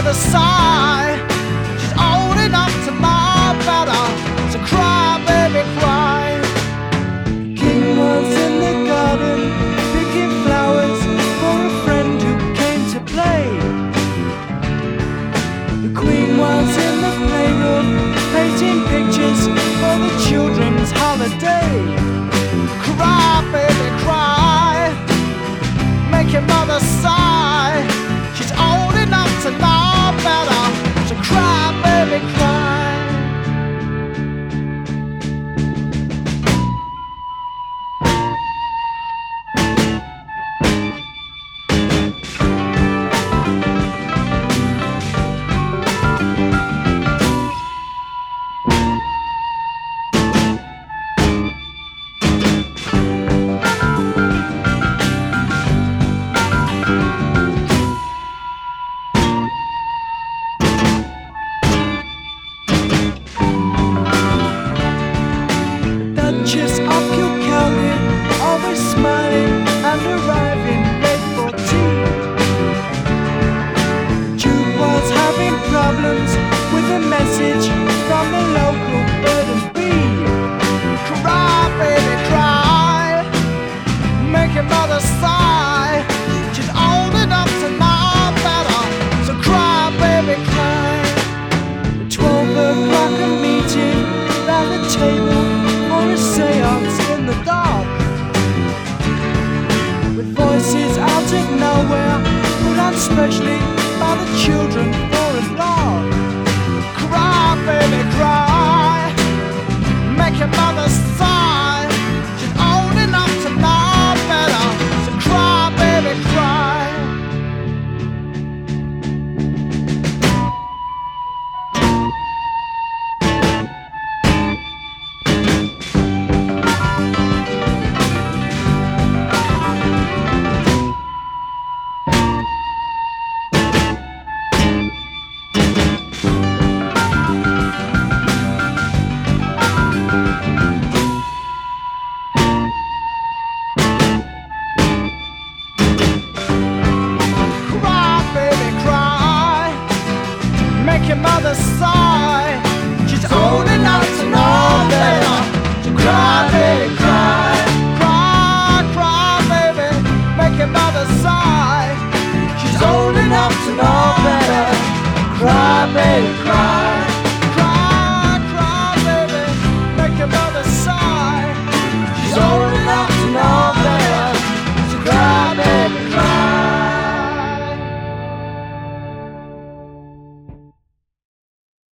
mother sigh. She's old enough to know better, so cry, baby, cry. King was in the garden, picking flowers for a friend who came to play. The Queen was in the playroom, painting pictures for the children's holiday. Cry, baby, cry. Make your mother sigh. She's old enough to know better, so cry, baby, cry. Duchess of Kilkenny, always smiling and arriving late for tea. Duke was having problems with a message from the local bird and bee. Cry, baby, cry. Make your mother sigh. She's old enough to know better, so cry, baby, cry. At 12 o'clock a meeting round the table for a seance in the dark, with voices out of nowhere put on specially by the children for a lark. Cry, baby, cry. Make your mother sigh. She's old enough to know better, so cry, baby, cry. Make your mother sigh. She's old enough to know better, so cry, baby, cry. Cry, cry, baby. Make your mother sigh. She's old enough to know better. Cry, baby, cry.